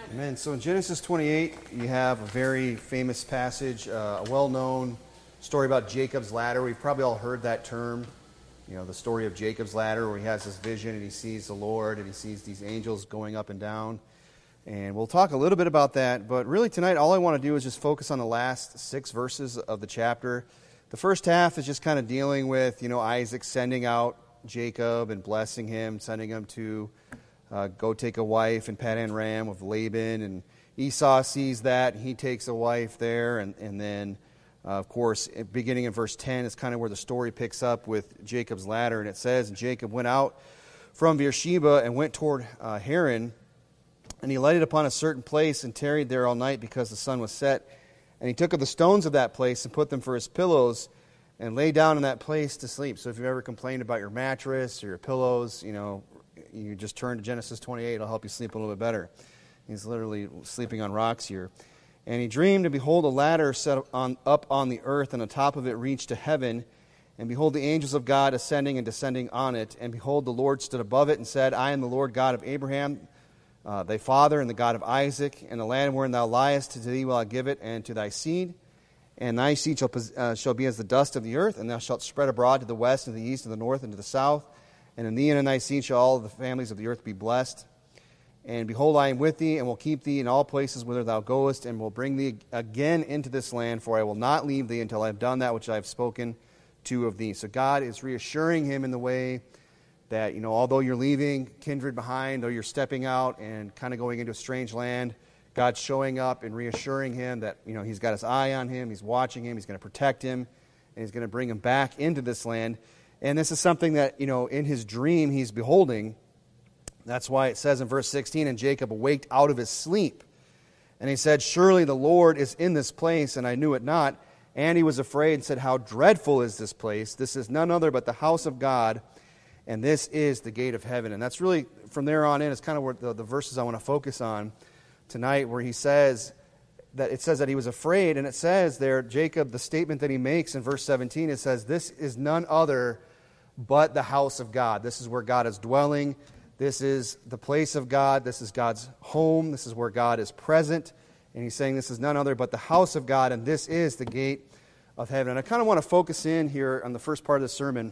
Amen. So in Genesis 28, you have a very famous passage, a well-known story about Jacob's ladder. We've probably all heard that term, the story of Jacob's ladder, where he has this vision and he sees the Lord and he sees these angels going up and down. And we'll talk a little bit about that, but really tonight all I want to do is just focus on the last 6 verses of the chapter. The first half is just kind of dealing with, Isaac sending out Jacob and blessing him, sending him to go take a wife in Paddan Aram with Laban, and Esau sees that, and he takes a wife there, and then, of course, beginning in verse 10 is kind of where the story picks up with Jacob's ladder, and it says, "And Jacob went out from Beersheba and went toward Haran, and he lighted upon a certain place and tarried there all night because the sun was set. And he took of the stones of that place and put them for his pillows and lay down in that place to sleep." So if you've ever complained about your mattress or your pillows, you just turn to Genesis 28. It'll help you sleep a little bit better. He's literally sleeping on rocks here. "And he dreamed, and behold, a ladder set up on the earth, and the top of it reached to heaven. And behold, the angels of God ascending and descending on it. And behold, the Lord stood above it and said, I am the Lord God of Abraham, thy father, and the God of Isaac. And the land wherein thou liest, to thee will I give it, and to thy seed. And thy seed shall be as the dust of the earth, and thou shalt spread abroad to the west, and the east, and the north, and to the south. And in thee and in thy seed shall all the families of the earth be blessed. And behold, I am with thee, and will keep thee in all places whither thou goest, and will bring thee again into this land, for I will not leave thee until I have done that which I have spoken to of thee." So God is reassuring him in the way that, although you're leaving kindred behind, though you're stepping out and kind of going into a strange land, God's showing up and reassuring him that, he's got his eye on him, he's watching him, he's going to protect him, and he's going to bring him back into this land. And this is something that, in his dream he's beholding. That's why it says in verse 16, "And Jacob awaked out of his sleep. And he said, Surely the Lord is in this place, and I knew it not. And he was afraid and said, How dreadful is this place? This is none other but the house of God, and this is the gate of heaven." And that's really, from there on in, is kind of where the verses I want to focus on tonight, where he says that it says that he was afraid, and it says there, Jacob, the statement that he makes in verse 17, it says, "This is none other but the house of God." This is where God is dwelling. This is the place of God. This is God's home. This is where God is present. And he's saying this is none other but the house of God, and this is the gate of heaven. And I kind of want to focus in here on the first part of the sermon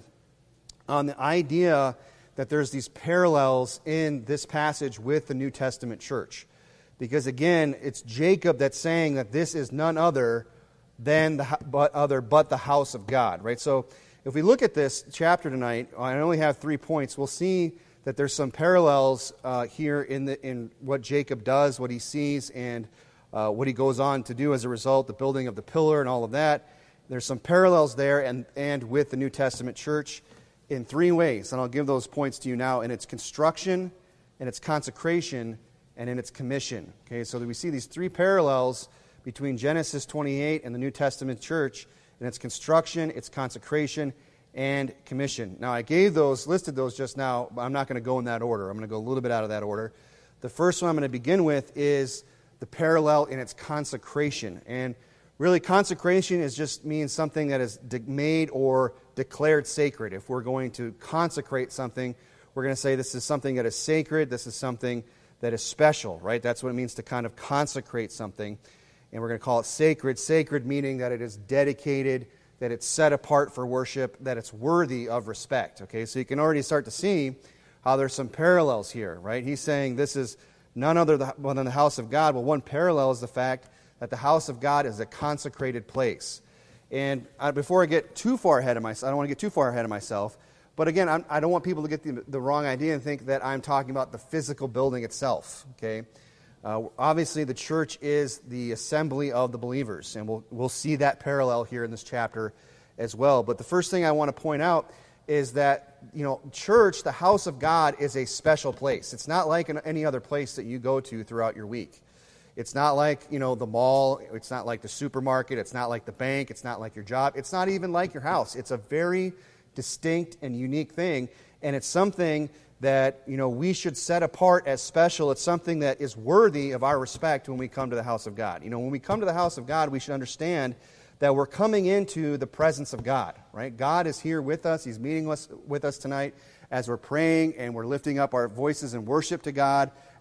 on the idea that there's these parallels in this passage with the New Testament church. Because again, it's Jacob that's saying that this is none other than but the house of God, right? So if we look at this chapter tonight, I only have 3 points. We'll see that there's some parallels here in what Jacob does, what he sees, and what he goes on to do as a result, the building of the pillar and all of that. There's some parallels there and with the New Testament church in 3 ways, and I'll give those points to you now: in its construction, in its consecration, and in its commission. Okay, so that we see these 3 parallels between Genesis 28 and the New Testament church in its construction, its consecration, and commission. Now, I listed those just now, but I'm not going to go in that order. I'm going to go a little bit out of that order. The first one I'm going to begin with is the parallel in its consecration. And really, consecration just means something that is made or declared sacred. If we're going to consecrate something, we're going to say this is something that is sacred, this is something that is special, right? That's what it means to kind of consecrate something. And we're going to call it sacred. Sacred meaning that it is dedicated, that it's set apart for worship, that it's worthy of respect. Okay, so you can already start to see how there's some parallels here, right? He's saying this is none other than the house of God. Well, one parallel is the fact that the house of God is a consecrated place. And before I get too far ahead of myself, I don't want to get too far ahead of myself, but again, I don't want people to get the wrong idea and think that I'm talking about the physical building itself, okay? Obviously, the church is the assembly of the believers, and we'll see that parallel here in this chapter as well. But the first thing I want to point out is that, church, the house of God, is a special place. It's not like any other place that you go to throughout your week. It's not like, the mall. It's not like the supermarket. It's not like the bank. It's not like your job. It's not even like your house. It's a very distinct and unique thing, and it's something that, we should set apart as special. It's something that is worthy of our respect when we come to the house of God. When we come to the house of God, we should understand that we're coming into the presence of God, right? God is here with us. He's meeting with us tonight as we're praying and we're lifting up our voices in worship to God,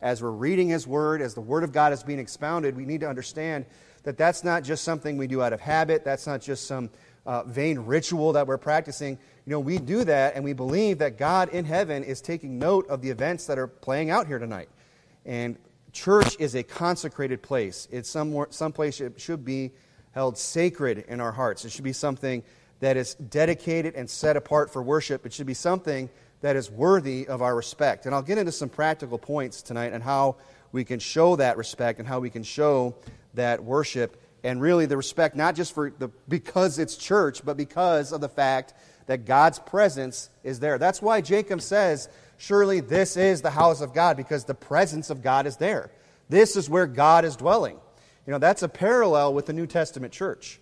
as we're reading His Word, as the Word of God is being expounded, we need to understand that that's not just something we do out of habit. That's not just some vain ritual that we're practicing. We do that, and we believe that God in heaven is taking note of the events that are playing out here tonight. And church is a consecrated place. It's some place it should be held sacred in our hearts. It should be something that is dedicated and set apart for worship. It should be something that is worthy of our respect. And I'll get into some practical points tonight on how we can show that respect and how we can show that worship, and really the respect not just because it's church, but because of the fact that God's presence is there. That's why Jacob says, surely this is the house of God, because the presence of God is there. This is where God is dwelling. That's a parallel with the New Testament church.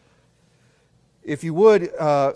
If you would,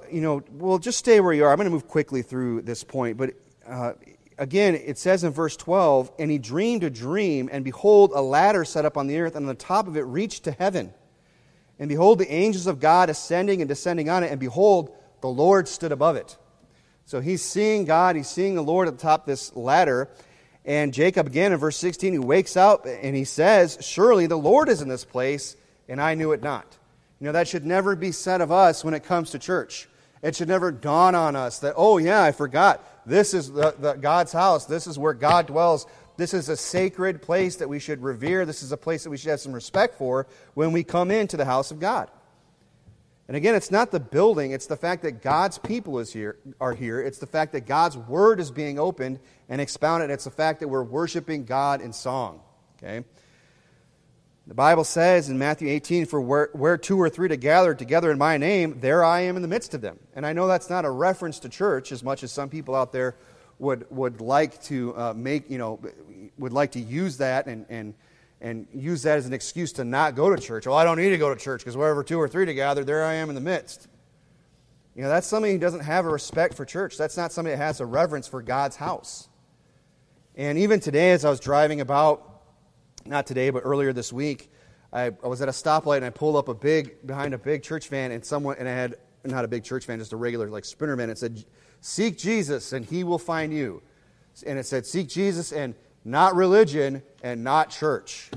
just stay where you are. I'm going to move quickly through this point. But again, it says in verse 12, and he dreamed a dream, and behold, a ladder set up on the earth, and on the top of it reached to heaven. And behold, the angels of God ascending and descending on it, and behold, the Lord stood above it. So he's seeing God, he's seeing the Lord at the top of this ladder. And Jacob, again, in verse 16, he wakes up and he says, surely the Lord is in this place, and I knew it not. That should never be said of us when it comes to church. It should never dawn on us that, oh yeah, I forgot. This is the God's house. This is where God dwells. This is a sacred place that we should revere. This is a place that we should have some respect for when we come into the house of God. And again, it's not the building. It's the fact that God's people are here. It's the fact that God's Word is being opened and expounded. It's the fact that we're worshiping God in song. Okay? The Bible says in Matthew 18, for where two or three to gather together in my name, there I am in the midst of them. And I know that's not a reference to church as much as some people out there would like to would like to use that and use that as an excuse to not go to church. Well, I don't need to go to church because wherever two or three to gather, there I am in the midst. That's somebody who doesn't have a respect for church. That's not somebody that has a reverence for God's house. And even today, as I was driving about, not today, but earlier this week, I was at a stoplight and I pulled up behind a big church van, and I had, not a big church van, just a regular sprinter van. It said, seek Jesus and He will find you. And it said, seek Jesus and not religion and not church.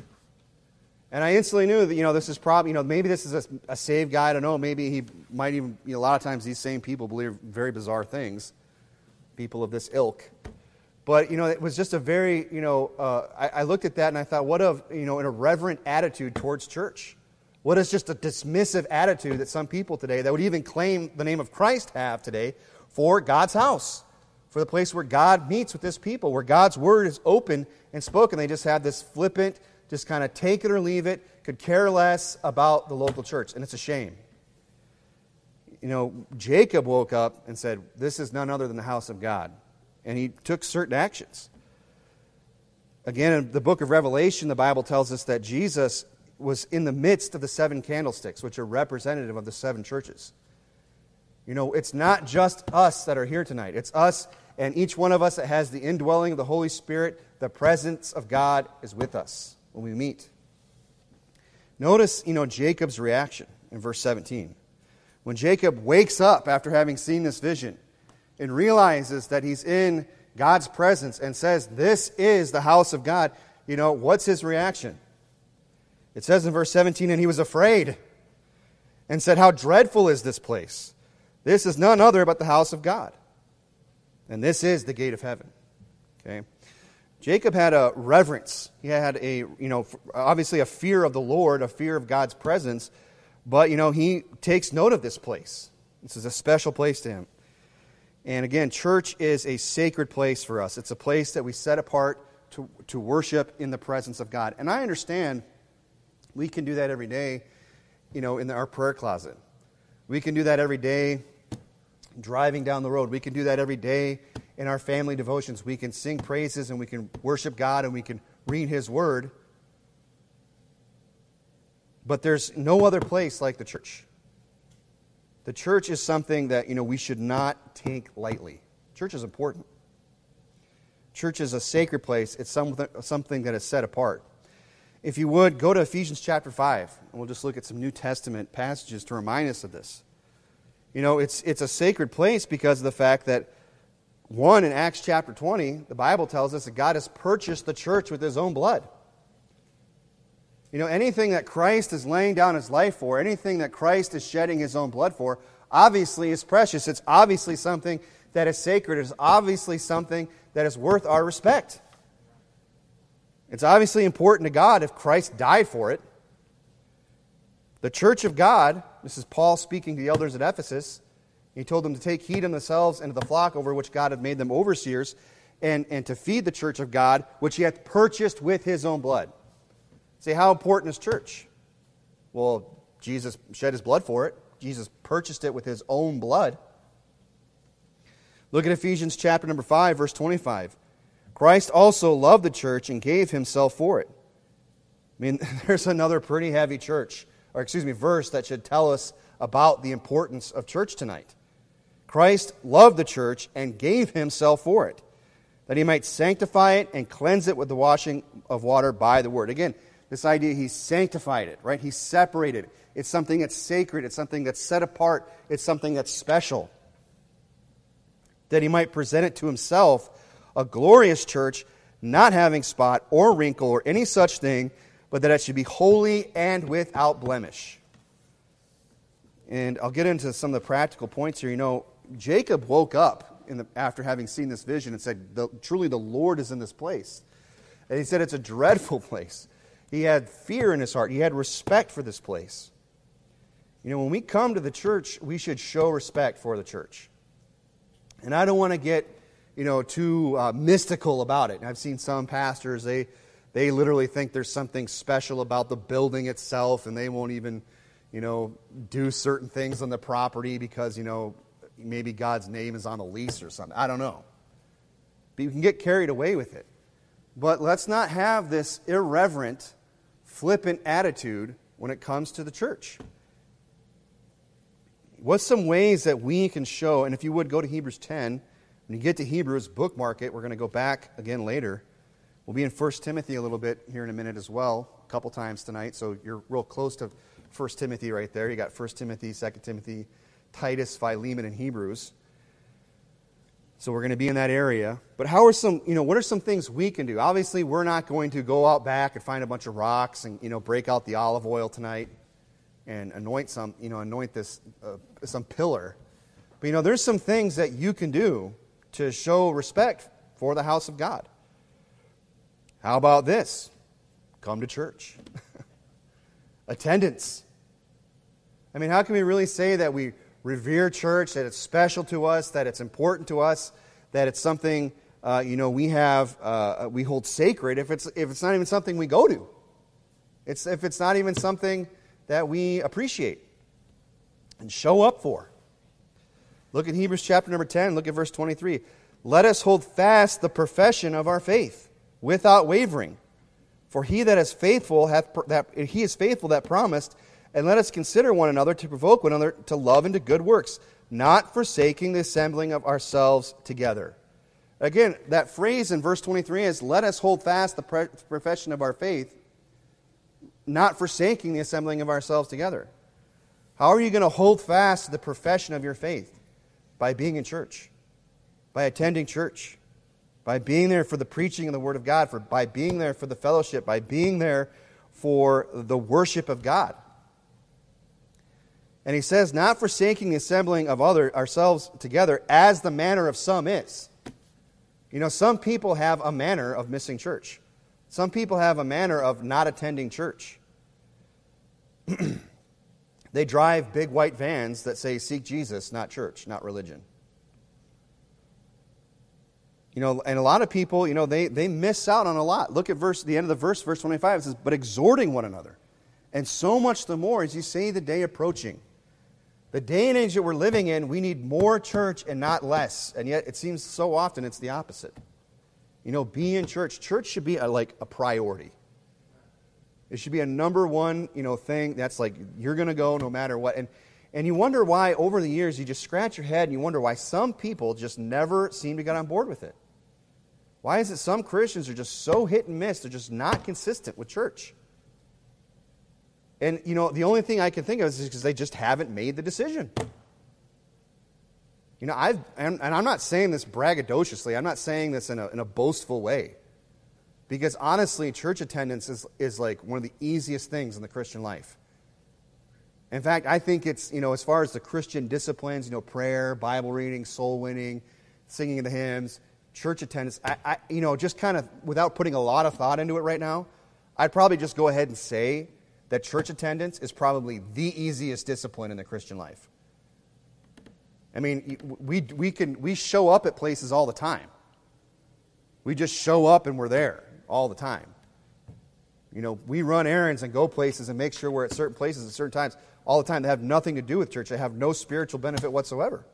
And I instantly knew that, this is probably, maybe this is a saved guy. I don't know. Maybe he might even, a lot of times these same people believe very bizarre things. People of this ilk. But, it was just a very, I looked at that and I thought, what an irreverent attitude towards church. What is just a dismissive attitude that some people today that would even claim the name of Christ have today for God's house, for the place where God meets with His people, where God's Word is open and spoken. They just have this flippant, just kind of take it or leave it, could care less about the local church, and it's a shame. Jacob woke up and said, this is none other than the house of God. And he took certain actions. Again, in the book of Revelation, the Bible tells us that Jesus was in the midst of the seven candlesticks, which are representative of the seven churches. It's not just us that are here tonight. It's us and each one of us that has the indwelling of the Holy Spirit. The presence of God is with us when we meet. Notice, Jacob's reaction in verse 17. When Jacob wakes up after having seen this vision, and realizes that he's in God's presence and says, this is the house of God, what's his reaction? It says in verse 17, and he was afraid and said, how dreadful is this place? This is none other but the house of God. And this is the gate of heaven. Okay? Jacob had a reverence. He had obviously a fear of the Lord, a fear of God's presence, but, he takes note of this place. This is a special place to him. And again, church is a sacred place for us. It's a place that we set apart to worship in the presence of God. And I understand we can do that every day, in our prayer closet. We can do that every day driving down the road. We can do that every day in our family devotions. We can sing praises and we can worship God and we can read His Word. But there's no other place like the church. The church is something that, we should not take lightly. Church is important. Church is a sacred place. It's something that is set apart. If you would, go to Ephesians chapter 5, and we'll just look at some New Testament passages to remind us of this. It's a sacred place because of the fact that 1 in Acts chapter 20, the Bible tells us that God has purchased the church with His own blood. You know, anything that Christ is laying down His life for, anything that Christ is shedding His own blood for, obviously is precious. It's obviously something that is sacred. It's obviously something that is worth our respect. It's obviously important to God if Christ died for it. The church of God, this is Paul speaking to the elders at Ephesus. He told them to take heed in themselves and to the flock over which God had made them overseers, and to feed the church of God, which He hath purchased with His own blood. Say, how important is church? Well, Jesus shed His blood for it. Jesus purchased it with His own blood. Look at Ephesians chapter number 5, verse 25. Christ also loved the church and gave Himself for it. I mean, there's another pretty heavy verse that should tell us about the importance of church tonight. Christ loved the church and gave Himself for it, that He might sanctify it and cleanse it with the washing of water by the word. Again, this idea, He sanctified it, right? He separated it. It's something that's sacred. It's something that's set apart. It's something that's special. That He might present it to Himself, a glorious church, not having spot or wrinkle or any such thing, but that it should be holy and without blemish. And I'll get into some of the practical points here. You know, Jacob woke up after having seen this vision and said, truly the Lord is in this place. And he said it's a dreadful place. He had fear in his heart. He had respect for this place. You know, when we come to the church, we should show respect for the church. And I don't want to get, too mystical about it. And I've seen some pastors, they literally think there's something special about the building itself, and they won't even, do certain things on the property because, maybe God's name is on a lease or something. I don't know. But you can get carried away with it. But let's not have this irreverent, flippant attitude when it comes to the church. What's some ways that we can show, and if you would go to Hebrews 10, when you get to Hebrews, bookmark it. We're going to go back again later. We'll be in 1 Timothy a little bit here in a minute as well, a couple times tonight, so you're real close to 1 Timothy right there. You got 1 Timothy, 2 Timothy, Titus, Philemon, and Hebrews. So we're going to be in that area. But what are some things we can do? Obviously, we're not going to go out back and find a bunch of rocks and, break out the olive oil tonight and anoint some pillar. But, there's some things that you can do to show respect for the house of God. How about this? Come to church. Attendance. I mean, how can we really say that we revere church, that it's special to us, that it's important to us, that it's something we hold sacred if it's not even something we go to, if it's not even something that we appreciate and show up for. Look at Hebrews chapter number 10. Look at verse 23. Let us hold fast the profession of our faith without wavering, for he that is faithful that promised. And let us consider one another to provoke one another to love and to good works, not forsaking the assembling of ourselves together. Again, that phrase in verse 23 is, let us hold fast the profession of our faith, not forsaking the assembling of ourselves together. How are you going to hold fast the profession of your faith? By being in church, by attending church, by being there for the preaching of the Word of God, by being there for the fellowship, by being there for the worship of God. And he says, not forsaking the assembling of ourselves together, as the manner of some is. Some people have a manner of missing church. Some people have a manner of not attending church. They drive big white vans that say, seek Jesus, not church, not religion. And a lot of people, they miss out on a lot. Look at the end of the verse 25. It says, but exhorting one another. And so much the more as you see the day approaching. The day and age that we're living in, we need more church and not less. And yet it seems so often it's the opposite. Be in church. Church should be a priority. It should be a number one, thing that's like you're going to go no matter what. And you wonder why over the years you just scratch your head and you wonder why some people just never seem to get on board with it. Why is it some Christians are just so hit and miss? They're just not consistent with church. And, the only thing I can think of is because they just haven't made the decision. You know, and I'm not saying this braggadociously. I'm not saying this in a boastful way. Because honestly, church attendance is like one of the easiest things in the Christian life. In fact, I think it's, as far as the Christian disciplines, prayer, Bible reading, soul winning, singing of the hymns, church attendance, I just kind of, without putting a lot of thought into it right now, I'd probably just go ahead and say that church attendance is probably the easiest discipline in the Christian life. I mean, we show up at places all the time. We just show up and we're there all the time. We run errands and go places and make sure we're at certain places at certain times all the time. They have nothing to do with church. They have no spiritual benefit whatsoever.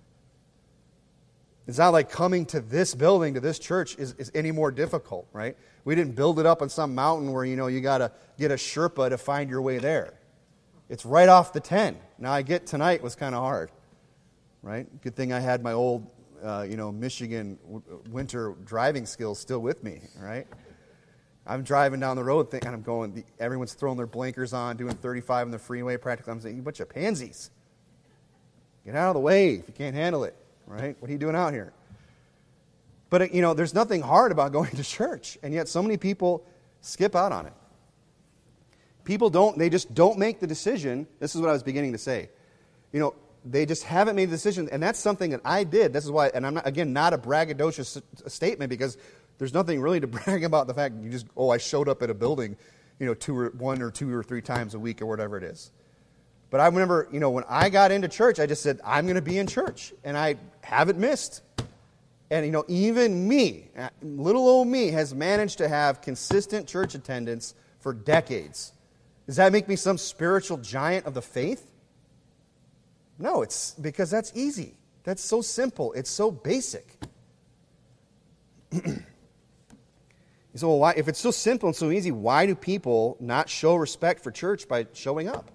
It's not like coming to this building, to this church, is any more difficult, right? We didn't build it up on some mountain where, you got to get a Sherpa to find your way there. It's right off the 10. Now, I get tonight was kind of hard, right? Good thing I had my old, Michigan winter driving skills still with me, right? I'm driving down the road and I'm going, everyone's throwing their blinkers on, doing 35 on the freeway practically. I'm saying, you bunch of pansies. Get out of the way if you can't handle it, right? What are you doing out here? But, there's nothing hard about going to church, and yet so many people skip out on it. They just don't make the decision. This is what I was beginning to say. They just haven't made the decision, and that's something that I did. This is why, and I'm not a braggadocious statement, because there's nothing really to brag about the fact that I showed up at a building, 1 or 2 or 3 times a week or whatever it is. But I remember, when I got into church, I just said, I'm going to be in church, and I haven't missed. And, even me, little old me, has managed to have consistent church attendance for decades. Does that make me some spiritual giant of the faith? No, it's because that's easy. That's so simple. It's so basic. So why, if it's so simple and so easy, why do people not show respect for church by showing up?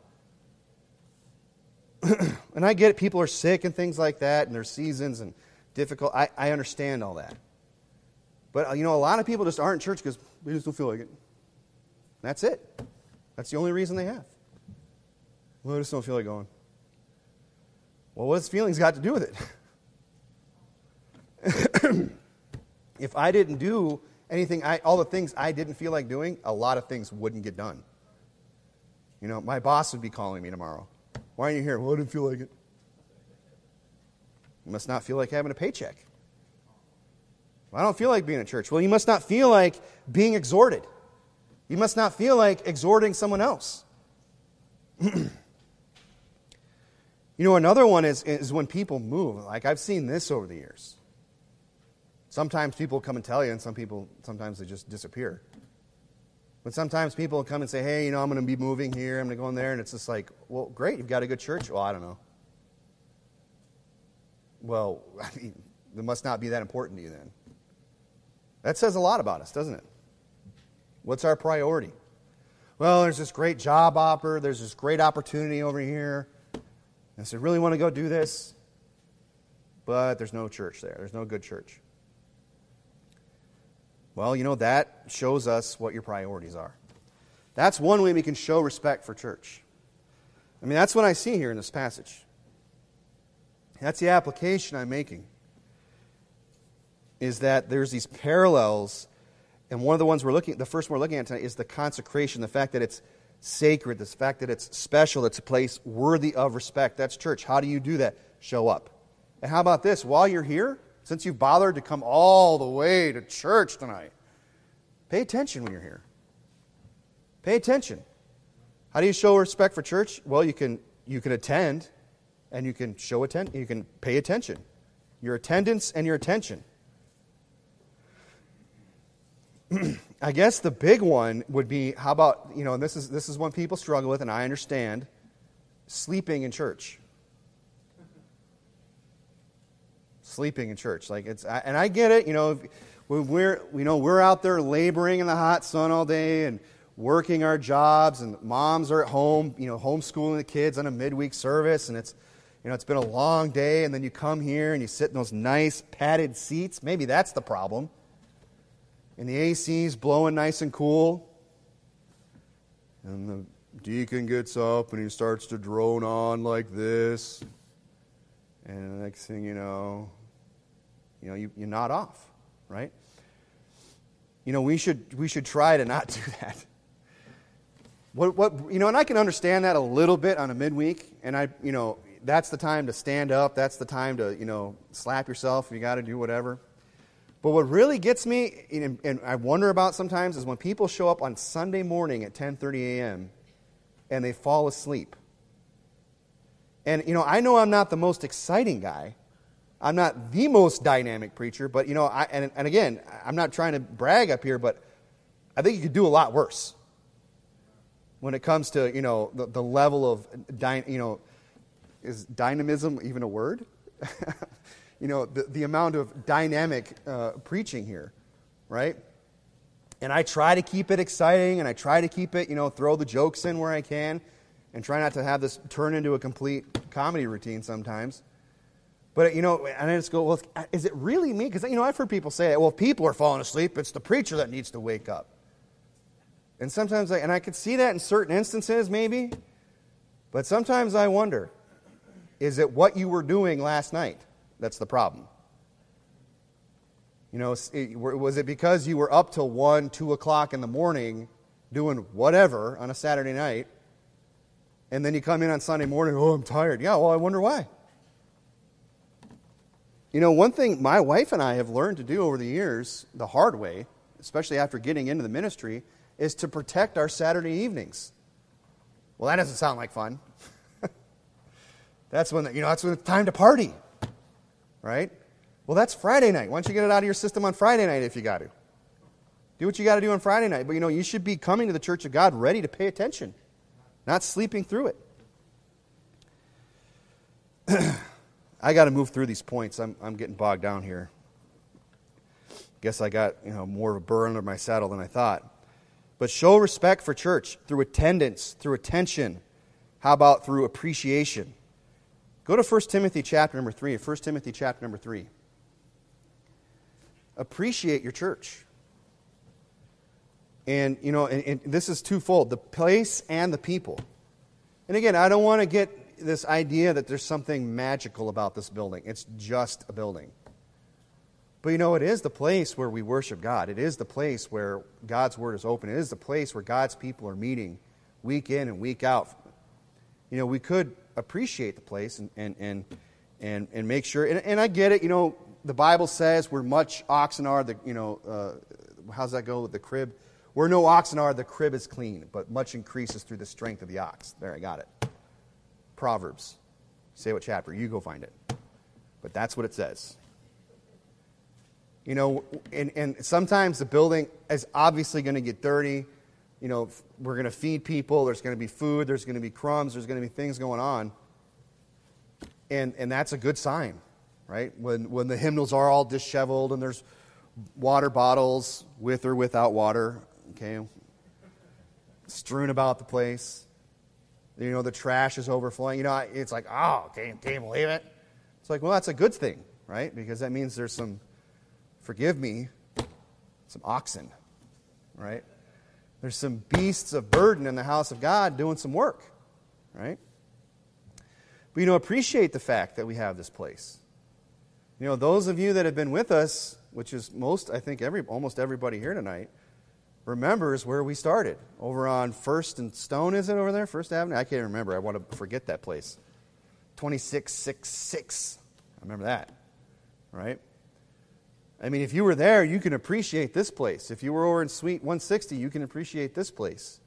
And I get it, people are sick and things like that, and there's seasons and difficult. I understand all that. But, a lot of people just aren't in church because they just don't feel like it. That's it. That's the only reason they have. Well, I just don't feel like going. Well, what's feelings got to do with it? If I didn't do anything, all the things I didn't feel like doing, a lot of things wouldn't get done. My boss would be calling me tomorrow. Why aren't you here? Well, I didn't feel like it. You must not feel like having a paycheck. Well, I don't feel like being at church. Well, you must not feel like being exhorted. You must not feel like exhorting someone else. Another one is when people move. Like, I've seen this over the years. Sometimes people come and tell you, and sometimes they just disappear. But sometimes people come and say, hey, I'm going to be moving here, I'm going to go in there, and it's just like, well, great, you've got a good church? Well, I don't know. Well, it must not be that important to you then. That says a lot about us, doesn't it? What's our priority? Well, there's this great job offer, there's this great opportunity over here. And so I really want to go do this, but there's no church there. There's no good church. Well, that shows us what your priorities are. That's one way we can show respect for church. I mean, that's what I see here in this passage. That's the application I'm making. Is that there's these parallels, and one of the ones the first one we're looking at tonight is the consecration, the fact that it's sacred, the fact that it's special, it's a place worthy of respect. That's church. How do you do that? Show up. And how about this? While you're here, since you've bothered to come all the way to church tonight, pay attention when you're here. Pay attention. How do you show respect for church? Well, you can attend, and you can you can pay attention. Your attendance and your attention. I guess the big one would be, how about, and this is one people struggle with, and I understand, sleeping in church. Sleeping in church, and I get it. When we're out there laboring in the hot sun all day and working our jobs, and moms are at home, homeschooling the kids on a midweek service, and it's been a long day, and then you come here and you sit in those nice padded seats. Maybe that's the problem. And the AC's blowing nice and cool. And the deacon gets up and he starts to drone on like this. And the next thing you know, you nod off, right? We should try to not do that. And I can understand that a little bit on a midweek, and that's the time to stand up, that's the time to, slap yourself if you got to do whatever. But what really gets me, and I wonder about sometimes, is when people show up on Sunday morning at 10:30 a.m. and they fall asleep. And, I know I'm not the most exciting guy. I'm not the most dynamic preacher, but, and again, I'm not trying to brag up here, but I think you could do a lot worse when it comes to, the level of, is dynamism even a word? The amount of dynamic preaching here, right? And I try to keep it exciting, and I try to keep it, throw the jokes in where I can, and try not to have this turn into a complete comedy routine sometimes. But, and I just go, well, is it really me? Because, I've heard people say, well, if people are falling asleep, it's the preacher that needs to wake up. And sometimes, I could see that in certain instances, maybe. But sometimes I wonder, is it what you were doing last night that's the problem? Was it because you were up till 1, 2 o'clock in the morning doing whatever on a Saturday night, and then you come in on Sunday morning, oh, I'm tired. Yeah, well, I wonder why. One thing my wife and I have learned to do over the years, the hard way, especially after getting into the ministry, is to protect our Saturday evenings. Well, that doesn't sound like fun. That's when it's time to party, right? Well, that's Friday night. Why don't you get it out of your system on Friday night if you got to? Do what you got to do on Friday night. But, you should be coming to the church of God ready to pay attention, not sleeping through it. I got to move through these points. I'm getting bogged down here. Guess I got more of a burr under my saddle than I thought. But show respect for church through attendance, through attention. How about through appreciation? Go to 1 Timothy chapter number 3. 1 Timothy chapter number 3. Appreciate your church. And, and this is twofold, the place and the people. And again, I don't want to get this idea that there's something magical about this building. It's just a building. But it is the place where we worship God. It is the place where God's Word is open. It is the place where God's people are meeting week in and week out. We could appreciate the place and make sure. And I get it. The Bible says where much oxen are, how's that go with the crib? Where no oxen are, the crib is clean, but much increases through the strength of the ox. There, I got it. Proverbs. Say what chapter. You go find it. But that's what it says. And sometimes the building is obviously going to get dirty. We're going to feed people. There's going to be food. There's going to be crumbs. There's going to be things going on. And that's a good sign, right? When the hymnals are all disheveled and there's water bottles with or without water, okay, strewn about the place. The trash is overflowing. It's like, oh, can you believe it? It's like, well, that's a good thing, right? Because that means there's some, forgive me, some oxen, right? There's some beasts of burden in the house of God doing some work, right? But, appreciate the fact that we have this place. Those of you that have been with us, which is almost everybody here tonight, remembers where we started. Over on 1st and Stone, is it over there? 1st Avenue? I can't remember. I want to forget that place. 2666. I remember that, right? If you were there, you can appreciate this place. If you were over in Suite 160, you can appreciate this place.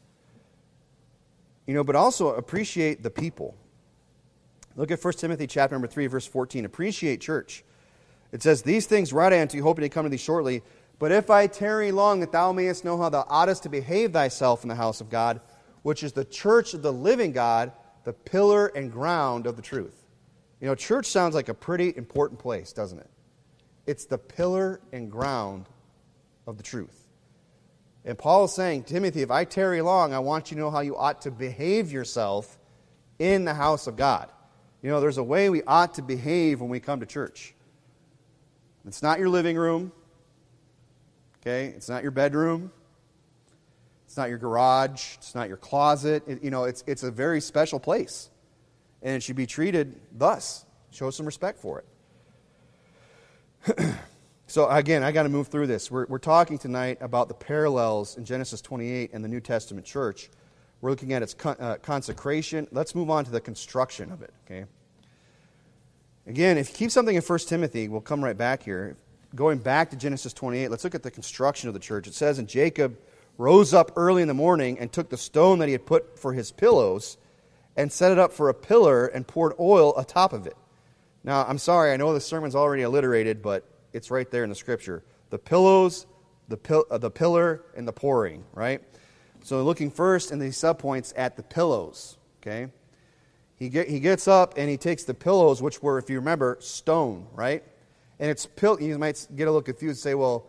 But also appreciate the people. Look at 1 Timothy chapter number 3, verse 14. Appreciate church. It says, "These things write I unto you, hoping to come to thee shortly. But if I tarry long, that thou mayest know how thou oughtest to behave thyself in the house of God, which is the church of the living God, the pillar and ground of the truth." Church sounds like a pretty important place, doesn't it? It's the pillar and ground of the truth. And Paul is saying, Timothy, if I tarry long, I want you to know how you ought to behave yourself in the house of God. There's a way we ought to behave when we come to church. It's not your living room. Okay? It's not your bedroom. It's not your garage. It's not your closet. It's a very special place. And it should be treated thus. Show some respect for it. So again, I got to move through this. We're talking tonight about the parallels in Genesis 28 and the New Testament church. We're looking at its consecration. Let's move on to the construction of it, okay? Again, if you keep something in 1 Timothy, we'll come right back here. Going back to Genesis 28, let's look at the construction of the church. It says, and Jacob rose up early in the morning and took the stone that he had put for his pillows and set it up for a pillar and poured oil atop of it. Now, I'm sorry, I know the sermon's already alliterated, but it's right there in the Scripture. The pillows, the pillar, and the pouring, right? So looking first in these subpoints at the pillows, okay? He gets up and he takes the pillows, which were, if you remember, stone, right? And it's you might get a little confused and say, well,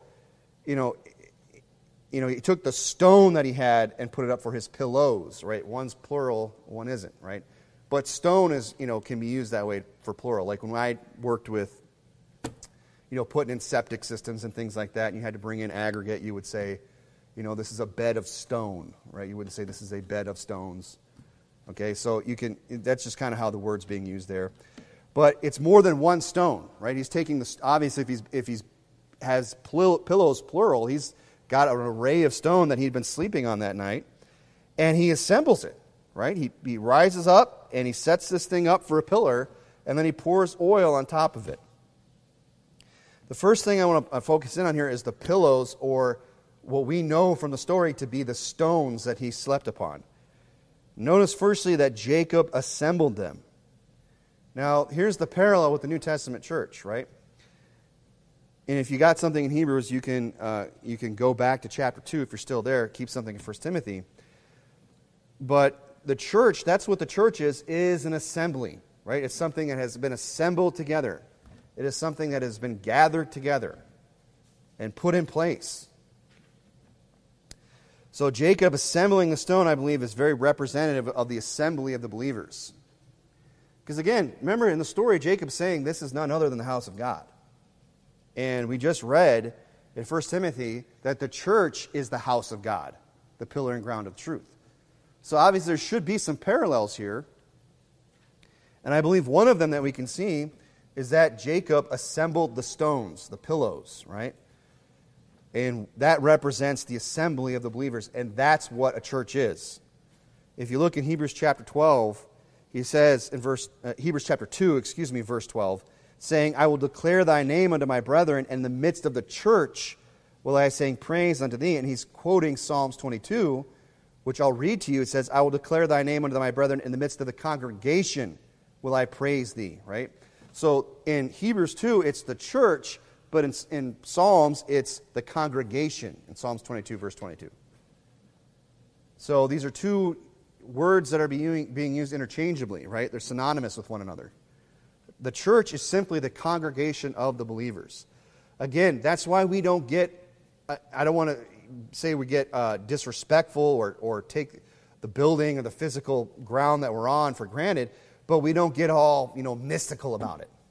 he took the stone that he had and put it up for his pillows, right? One's plural, one isn't, right? But stone is, can be used that way for plural. Like when I worked with, putting in septic systems and things like that, and you had to bring in aggregate, you would say, this is a bed of stone, right? You wouldn't say this is a bed of stones. Okay, so that's just kind of how the word's being used there. But it's more than one stone, right? He's taking obviously if he's has pillows plural, he's got an array of stone that he'd been sleeping on that night, and he assembles it, right? He rises up and he sets this thing up for a pillar, and then he pours oil on top of it. The first thing I want to focus in on here is the pillows, or what we know from the story to be the stones that he slept upon. Notice firstly that Jacob assembled them. Now, here's the parallel with the New Testament church, right? And if you got something in Hebrews, you can go back to chapter 2 if you're still there. Keep something in 1 Timothy. But the church, that's what the church is an assembly, right? It's something that has been assembled together. It is something that has been gathered together and put in place. So Jacob assembling the stone, I believe, is very representative of the assembly of the believers. Because again, remember in the story, Jacob's saying this is none other than the house of God. And we just read in 1 Timothy that the church is the house of God, the pillar and ground of truth. So obviously there should be some parallels here. And I believe one of them that we can see is that Jacob assembled the stones, the pillows, right? And that represents the assembly of the believers, and that's what a church is. If you look in Hebrews chapter 12, he says in Hebrews chapter 2, verse 12, saying, I will declare thy name unto my brethren, and in the midst of the church will I sing praise unto thee. And he's quoting Psalms 22, which I'll read to you. It says, I will declare thy name unto my brethren, in the midst of the congregation will I praise thee, right? So in Hebrews 2, it's the church, but in Psalms, it's the congregation, in Psalms 22, verse 22. So these are two words that are being used interchangeably, right? They're synonymous with one another. The church is simply the congregation of the believers. Again, that's why we don't get, I don't want to say we get disrespectful or take the building or the physical ground that we're on for granted, but we don't get all, mystical about it.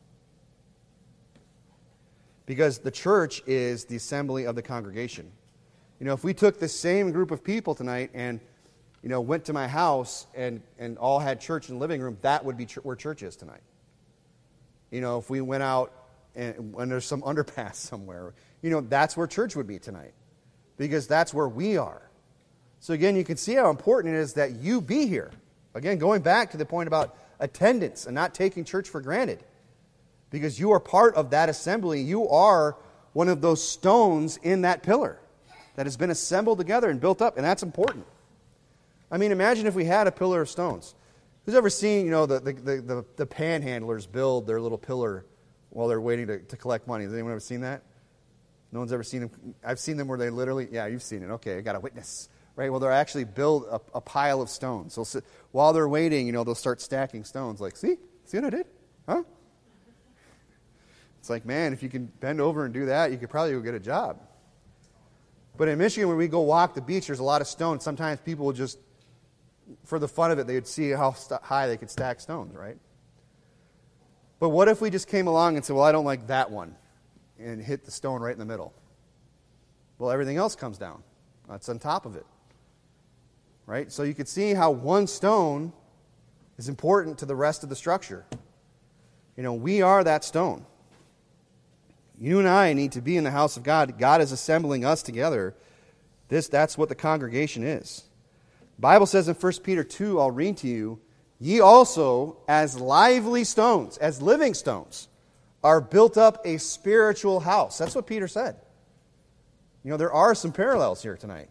Because the church is the assembly of the congregation. If we took the same group of people tonight and, went to my house and all had church in the living room, that would be where church is tonight. If we went out and when there's some underpass somewhere, that's where church would be tonight. Because that's where we are. So again, you can see how important it is that you be here. Again, going back to the point about attendance and not taking church for granted. Because you are part of that assembly. You are one of those stones in that pillar that has been assembled together and built up, and that's important. I mean, imagine if we had a pillar of stones. Who's ever seen, the panhandlers build their little pillar while they're waiting to collect money? Has anyone ever seen that? No one's ever seen them? I've seen them where they literally, yeah, you've seen it. Okay, I got a witness. Right? Well, they'll actually build a pile of stones. So while they're waiting, they'll start stacking stones. Like, see what I did? Huh? It's like, man, if you can bend over and do that, you could probably go get a job. But in Michigan, when we go walk the beach, there's a lot of stones. Sometimes people will just, for the fun of it, they would see how high they could stack stones, right? But what if we just came along and said, well, I don't like that one, and hit the stone right in the middle? Well, everything else comes down. That's on top of it. Right? So you could see how one stone is important to the rest of the structure. We are that stone. You and I need to be in the house of God. God is assembling us together. That's what the congregation is. The Bible says in 1 Peter 2, I'll read to you, ye also, as lively stones, as living stones, are built up a spiritual house. That's what Peter said. There are some parallels here tonight.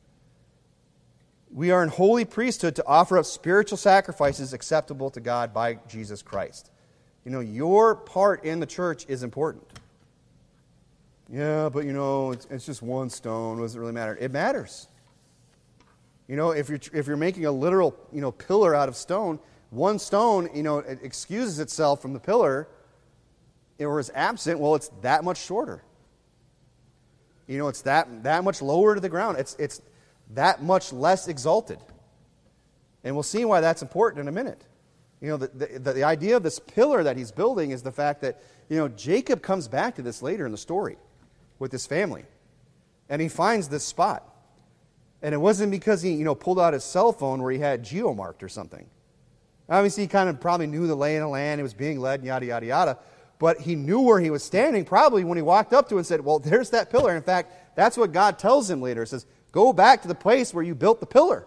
We are in holy priesthood to offer up spiritual sacrifices acceptable to God by Jesus Christ. Your part in the church is important. Yeah, but it's just one stone. What does it really matter? It matters. If you're making a literal pillar out of stone, one stone it excuses itself from the pillar, or is absent. Well, it's that much shorter. It's that much lower to the ground. It's that much less exalted, and we'll see why that's important in a minute. The idea of this pillar that he's building is the fact that Jacob comes back to this later in the story with his family, and he finds this spot. And it wasn't because he, pulled out his cell phone where he had geomarked or something. Obviously, he kind of probably knew the lay of the land, he was being led, yada, yada, yada. But he knew where he was standing probably when he walked up to it and said, well, there's that pillar. In fact, that's what God tells him later. It says, go back to the place where you built the pillar.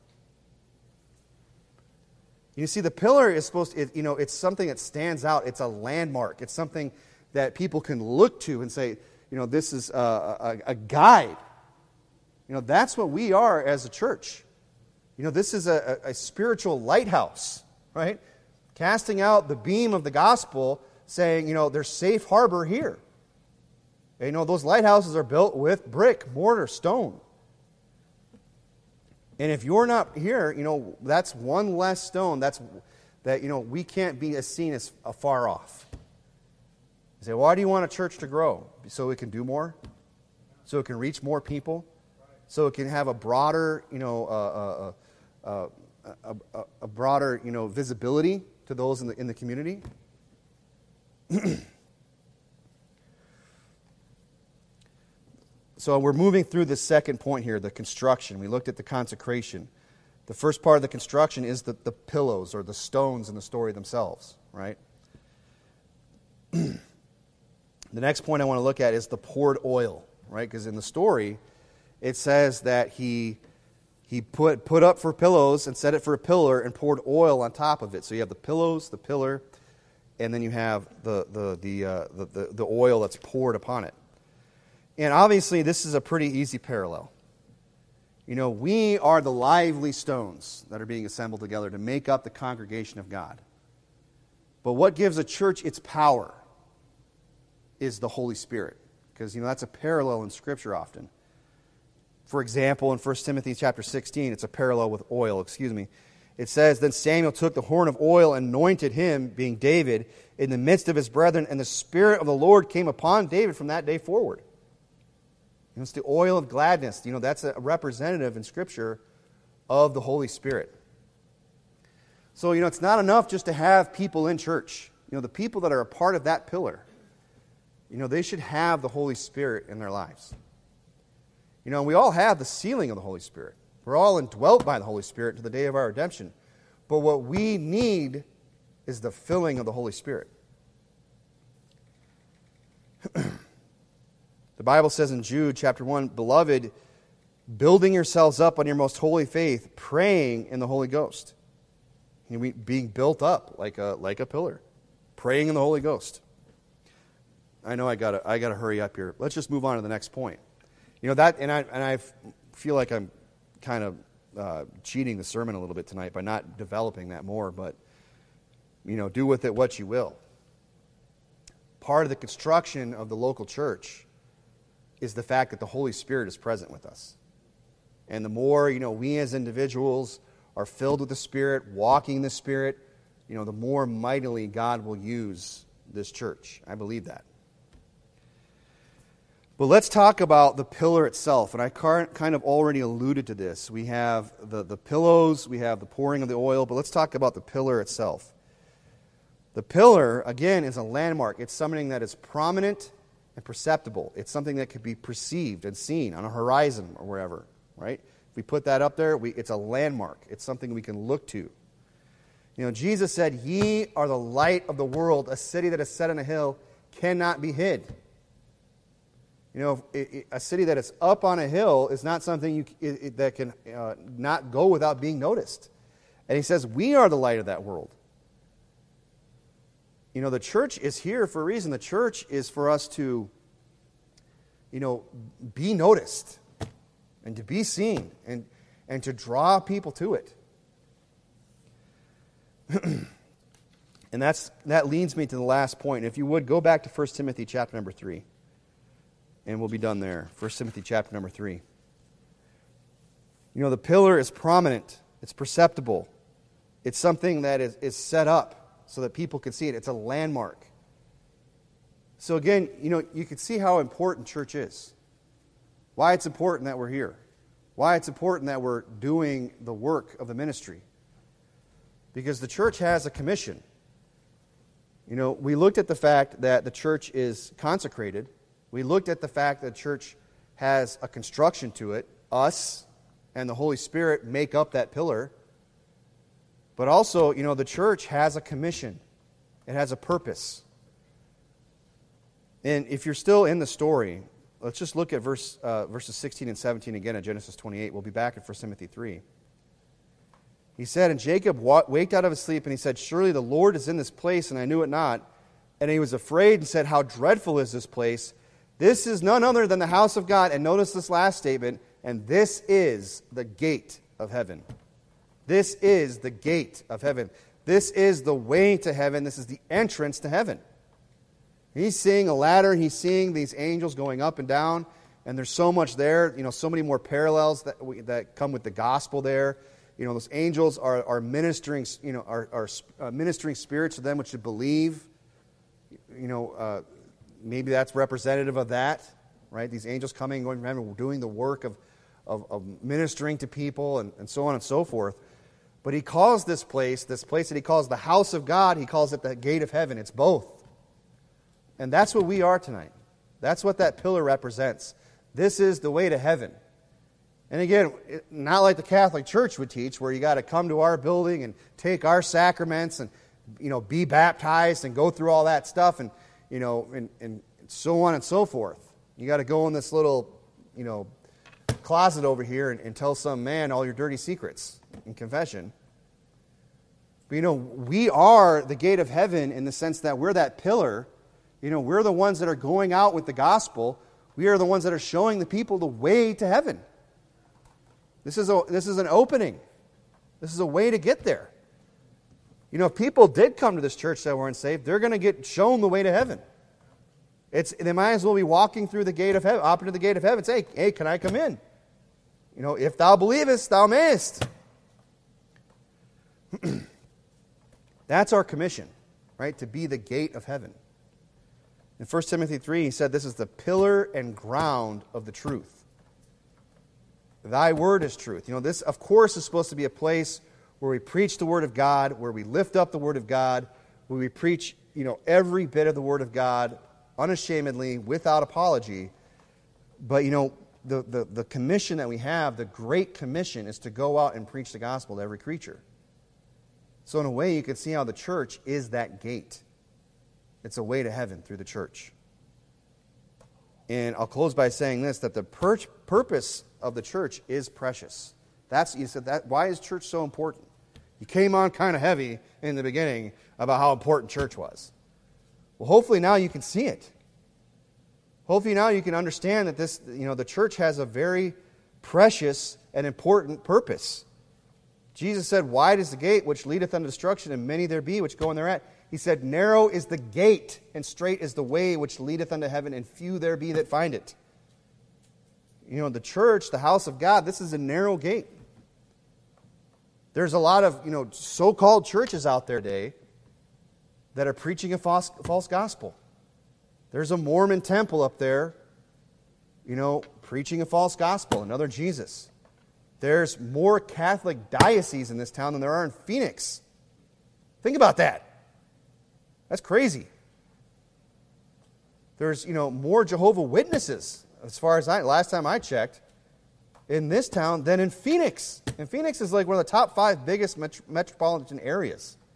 You see, the pillar is supposed to, it's something that stands out. It's a landmark. It's something that people can look to and say, this is a guide. That's what we are as a church. This is a spiritual lighthouse, right? Casting out the beam of the gospel, saying, there's safe harbor here. Those lighthouses are built with brick, mortar, stone. And if you're not here, that's one less stone that we can't be as seen as afar off. You say, why do you want a church to grow? So it can do more? So it can reach more people? So it can have a broader, a broader, visibility to those in the community? So we're moving through the second point here, the construction. We looked at the consecration. The first part of the construction is the pillows or the stones in the story themselves, right? The next point I want to look at is the poured oil, right? Because in the story, it says that he put up for pillows and set it for a pillar and poured oil on top of it. So you have the pillows, the pillar, and then you have the oil that's poured upon it. And obviously, this is a pretty easy parallel. We are the lively stones that are being assembled together to make up the congregation of God. But what gives a church its power is the Holy Spirit. Because, that's a parallel in Scripture often. For example, in 1 Timothy chapter 16, it's a parallel with oil, It says, then Samuel took the horn of oil and anointed him, being David, in the midst of his brethren, and the Spirit of the Lord came upon David from that day forward. It's the oil of gladness. That's a representative in Scripture of the Holy Spirit. So, it's not enough just to have people in church. The people that are a part of that pillar, they should have the Holy Spirit in their lives. We all have the sealing of the Holy Spirit. We're all indwelt by the Holy Spirit to the day of our redemption. But what we need is the filling of the Holy Spirit. The Bible says in Jude chapter 1, beloved, building yourselves up on your most holy faith, praying in the Holy Ghost. Being built up like a pillar. Praying in the Holy Ghost. I know I gotta hurry up here. Let's just move on to the next point. I feel like I'm kind of cheating the sermon a little bit tonight by not developing that more, but do with it what you will. Part of the construction of the local church is the fact that the Holy Spirit is present with us. And the more, we as individuals are filled with the Spirit, walking in the Spirit, the more mightily God will use this church. I believe that. But let's talk about the pillar itself. And I kind of already alluded to this. We have the pillows, we have the pouring of the oil, but let's talk about the pillar itself. The pillar, again, is a landmark. It's something that is prominent and perceptible. It's something that could be perceived and seen on a horizon or wherever, right? If we put that up there, it's a landmark. It's something we can look to. Jesus said, "Ye are the light of the world. A city that is set on a hill cannot be hid." A city that is up on a hill is not something that can not go without being noticed. And he says, we are the light of that world. The church is here for a reason. The church is for us to, be noticed and to be seen and to draw people to it. And that leads me to the last point. If you would, go back to 1 Timothy chapter number 3. And we'll be done there. 1 Timothy chapter number 3. The pillar is prominent. It's perceptible. It's something that is set up so that people can see it. It's a landmark. So again, you can see how important church is. Why it's important that we're here. Why it's important that we're doing the work of the ministry. Because the church has a commission. We looked at the fact that the church is consecrated. We looked at the fact that the church has a construction to it. Us and the Holy Spirit make up that pillar. But also, the church has a commission. It has a purpose. And if you're still in the story, let's just look at verses 16 and 17 again at Genesis 28. We'll be back at 1 Timothy 3. He said, "And Jacob waked out of his sleep, and he said, Surely the Lord is in this place, and I knew it not. And he was afraid and said, How dreadful is this place? This is none other than the house of God." And notice this last statement, "And this is the gate of heaven." This is the gate of heaven. This is the way to heaven. This is the entrance to heaven. He's seeing a ladder. He's seeing these angels going up and down. And there's so much there. So many more parallels that come with the gospel there. Those angels are ministering. Are ministering spirits to them which should believe. Maybe that's representative of that, right? These angels coming and going from heaven, doing the work of ministering to people and so on and so forth. But he calls this place that he calls the house of God, he calls it the gate of heaven. It's both. And that's what we are tonight. That's what that pillar represents. This is the way to heaven. And again, not like the Catholic Church would teach, where you got to come to our building and take our sacraments and be baptized and go through all that stuff and and so on and so forth. You got to go in this little closet over here and tell some man all your dirty secrets in confession. But we are the gate of heaven in the sense that we're that pillar. We're the ones that are going out with the gospel. We are the ones that are showing the people the way to heaven. This is an opening. This is a way to get there. If people did come to this church that weren't saved, they're going to get shown the way to heaven. They might as well be walking through the gate of heaven, up into the gate of heaven, and say, "Hey, can I come in? If thou believest, thou mayest." That's our commission, right? To be the gate of heaven. In 1 Timothy 3, he said, "This is the pillar and ground of the truth. Thy word is truth." This, of course, is supposed to be a place where we preach the Word of God, where we lift up the Word of God, where we preach, every bit of the Word of God unashamedly, without apology. But, the commission that we have, the Great Commission, is to go out and preach the gospel to every creature. So in a way, you can see how the church is that gate. It's a way to heaven through the church. And I'll close by saying this, that the purpose of the church is precious. You said that. Why is church so important? You came on kind of heavy in the beginning about how important church was. Well, hopefully now you can see it. Hopefully now you can understand that the church has a very precious and important purpose. Jesus said, "Wide is the gate which leadeth unto destruction, and many there be which go in thereat." He said, "Narrow is the gate, and straight is the way which leadeth unto heaven, and few there be that find it." The church, the house of God, this is a narrow gate. There's a lot of, so-called churches out there today that are preaching a false gospel. There's a Mormon temple up there, preaching a false gospel, another Jesus. There's more Catholic dioceses in this town than there are in Phoenix. Think about that. That's crazy. There's, more Jehovah's Witnesses, as far as last time I checked, in this town than in Phoenix. And Phoenix is like one of the top 5 biggest metropolitan areas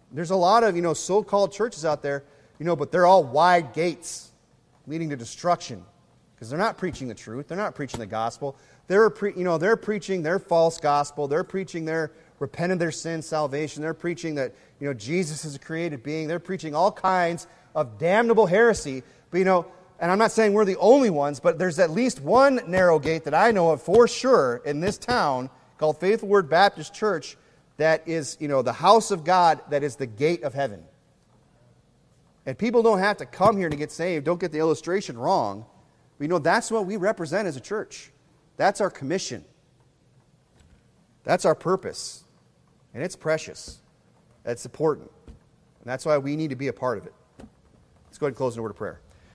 There's a lot of, so-called churches out there, but they're all wide gates leading to destruction because they're not preaching the truth. They're not preaching the gospel. They're preaching their false gospel. They're preaching their repent of their sin, salvation. They're preaching that, Jesus is a created being. They're preaching all kinds of damnable heresy. But, and I'm not saying we're the only ones, but there's at least one narrow gate that I know of for sure in this town called Faithful Word Baptist Church that is, the house of God that is the gate of heaven. And people don't have to come here to get saved. Don't get the illustration wrong. But, that's what we represent as a church. That's our commission. That's our purpose. And it's precious. That's important. And that's why we need to be a part of it. Let's go ahead and close in a word of prayer.